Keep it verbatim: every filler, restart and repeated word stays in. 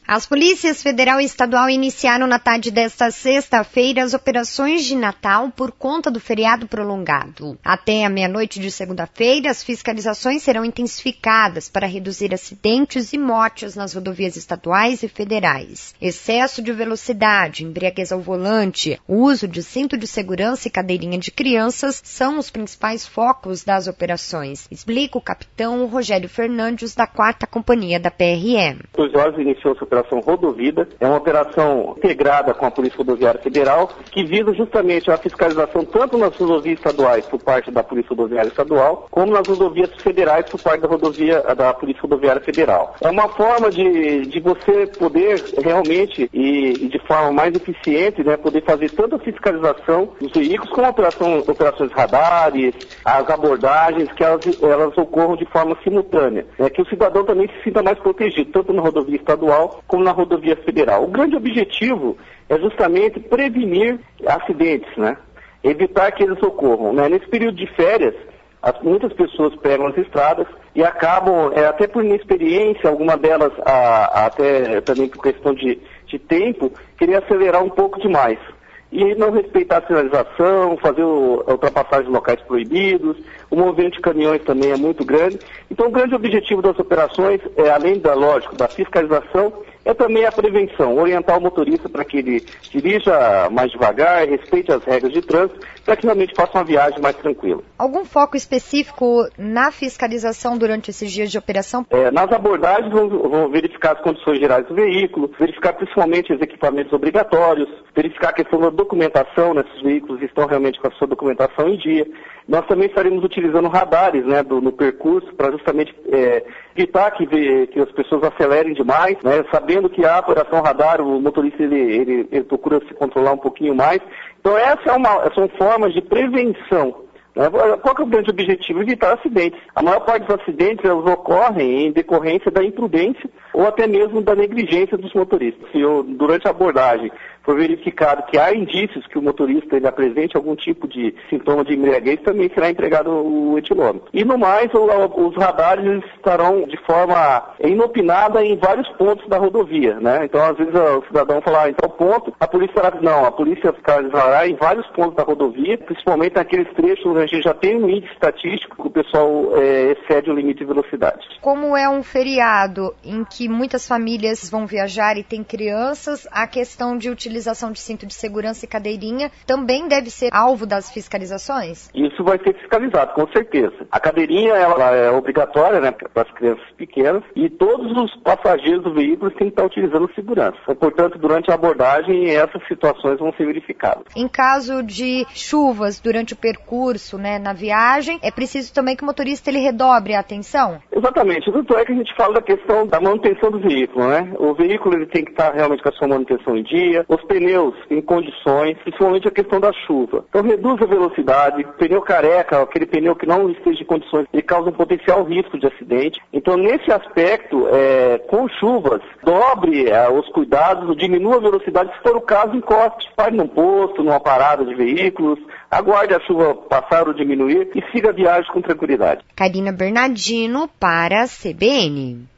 As polícias federal e estadual iniciaram na tarde desta sexta-feira as operações de Natal por conta do feriado prolongado. Até a meia-noite de segunda-feira, as fiscalizações serão intensificadas para reduzir acidentes e mortes nas rodovias estaduais e federais. Excesso de velocidade, embriaguez ao volante, o uso de cinto de segurança e cadeirinha de crianças são os principais focos das operações, explica o capitão Rogério Fernandes, da quarta Companhia da P R E. Os olhos iniciou-se a Operação Rodovida, é uma operação integrada com a Polícia Rodoviária Federal, que visa justamente a fiscalização tanto nas rodovias estaduais por parte da Polícia Rodoviária Estadual, como nas rodovias federais por parte da, rodovia, da Polícia Rodoviária Federal. É uma forma de, de você poder realmente, e, e de forma mais eficiente, né, poder fazer tanto a fiscalização dos veículos, como a operação, operações radares, as abordagens, que elas, elas ocorram de forma simultânea, né, que o cidadão também se sinta mais protegido, tanto na rodovia estadual como na rodovia federal. O grande objetivo é justamente prevenir acidentes, né? Evitar que eles ocorram, né? Nesse período de férias, as, muitas pessoas pegam as estradas e acabam, é, até por inexperiência, alguma delas a, a, até também por questão de, de tempo, querer acelerar um pouco demais. E não respeitar a sinalização, fazer o, a ultrapassagem de locais proibidos, o movimento de caminhões também é muito grande. Então o grande objetivo das operações, é, além da, lógico, da fiscalização, é também a prevenção, orientar o motorista para que ele dirija mais devagar, respeite as regras de trânsito, para que realmente faça uma viagem mais tranquila. Algum foco específico na fiscalização durante esses dias de operação? É, nas abordagens vão, vão verificar as condições gerais do veículo, verificar principalmente os equipamentos obrigatórios, verificar a questão da documentação, né, se os veículos estão realmente com a sua documentação em dia. Nós também estaremos utilizando radares, né, do, no percurso para justamente é, evitar que, que as pessoas acelerem demais, né, sabendo que a operação radar, o motorista ele, ele, ele procura se controlar um pouquinho mais. Então essa é uma, são formas de prevenção. Né? Qual que é o grande objetivo? Evitar acidentes. A maior parte dos acidentes elas ocorrem em decorrência da imprudência ou até mesmo da negligência dos motoristas. Se eu, durante a abordagem for verificado que há indícios que o motorista ele apresente algum tipo de sintoma de embriaguez, também será entregado o etilômetro. E no mais, o, os radares estarão de forma inopinada em vários pontos da rodovia, né? Então, às vezes, o cidadão fala, ah, em tal ponto, a polícia fará, não, a polícia fiscalizará em vários pontos da rodovia, principalmente naqueles trechos onde a gente já tem um índice estatístico que o pessoal é, excede o limite de velocidade. Como é um feriado em que muitas famílias vão viajar e tem crianças, a questão de utilização utilização de cinto de segurança e cadeirinha também deve ser alvo das fiscalizações? Isso vai ser fiscalizado, com certeza. A cadeirinha ela é obrigatória, né, para as crianças pequenas, e todos os passageiros do veículo têm que estar utilizando segurança. Então, portanto, durante a abordagem, essas situações vão ser verificadas. Em caso de chuvas durante o percurso, né, na viagem, é preciso também que o motorista ele redobre a atenção? Exatamente. Tanto é que a gente fala da questão da manutenção do veículo, né? O veículo ele tem que estar realmente com a sua manutenção em dia, os pneus em condições, principalmente a questão da chuva. Então reduz a velocidade, pneu careca, aquele pneu que não esteja em condições, ele causa um potencial risco de acidente. Então nesse aspecto, é, com chuvas, dobre é, os cuidados, diminua a velocidade, se for o caso, encoste, pare num posto, numa parada de veículos, aguarde a chuva passar ou diminuir e siga a viagem com tranquilidade. Karina Bernardino para a C B N.